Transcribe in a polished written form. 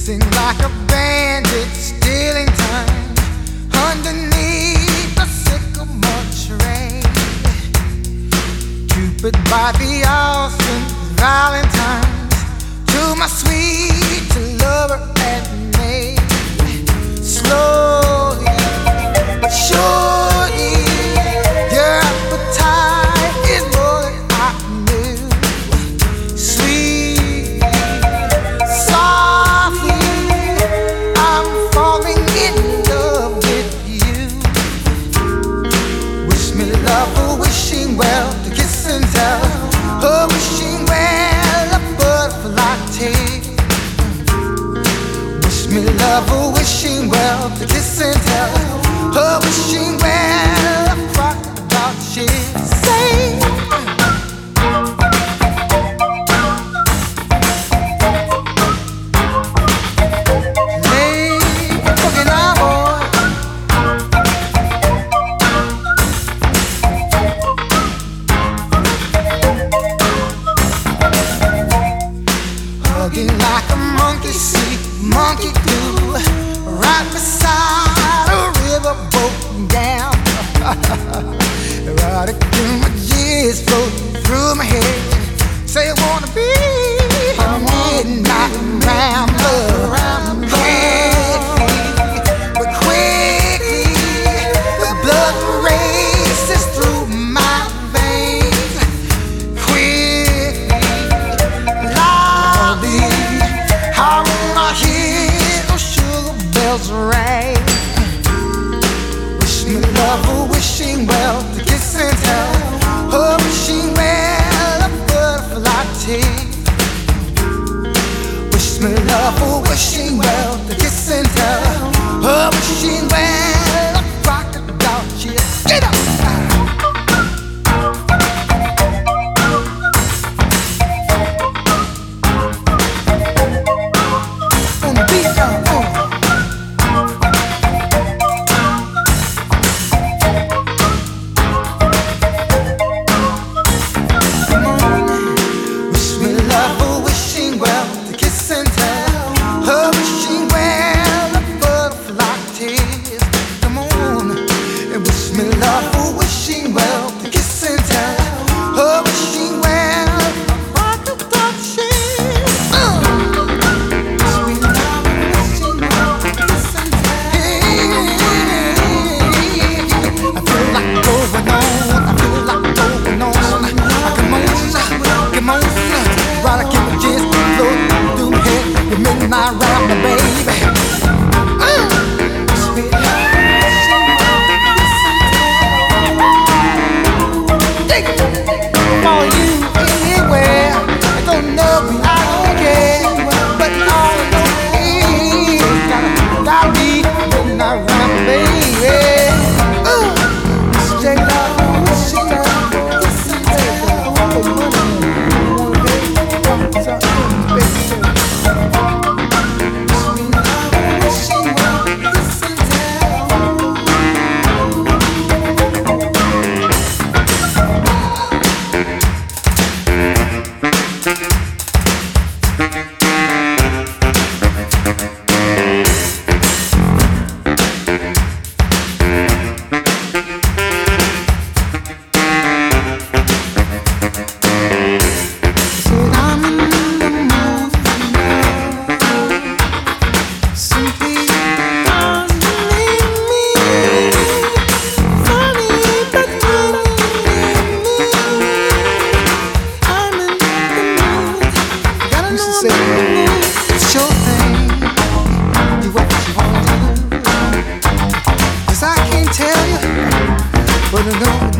Pacing like a bandit, stealing time underneath the sycamore tree. Cupid by the ocean, Valentine's to my sweet lover and me. Slowly but surely, your appetite is more than I knew. Sweet, softly, I'm falling in love with you. Wish me love, or wishing well, to kiss and tell. Oh, wishing well, a butterfly tail. Wish me love, or wishing well, to kiss and tell. Oh, wishing well, a crocodile shell. Say, hugging like a monkey see, monkey do, right beside a river boat down. Erotic images floating through my head. Say I wanna be a midnight rambler. Quickly, but quickly, the blood races through my veins. Quickly, loudly, I wanna hear those sugar bells ring. Wish me love, or wishing well, to kiss and tell. Oh, wishing well, a butterfly tail. Wish me love, or wishing well, to kiss and tell. Oh, wishing well, a crocodile shell. Get up! On the beat, wish me love, or wishing well, to kiss and tell. Oh, wishing well, a butterfly tail. Come on, and wish me love, or wishing well, to kiss and tell. Oh, wishing well, a crocodile shell. Wish me love, wishing well, to kiss and tell. I feel like going on. I feel like going on. Come on, right, I keep a chance to float through my head. You make my rap, my baby. Sweet love, wishing well, take it. For you anywhere, I don't know, I don't care. But all I know is gotta be when I rap, my baby. Sweet love, wishing well, kiss and tell. For money. It's your thing, do what you want to do. 'Cause I can't tell you, but I know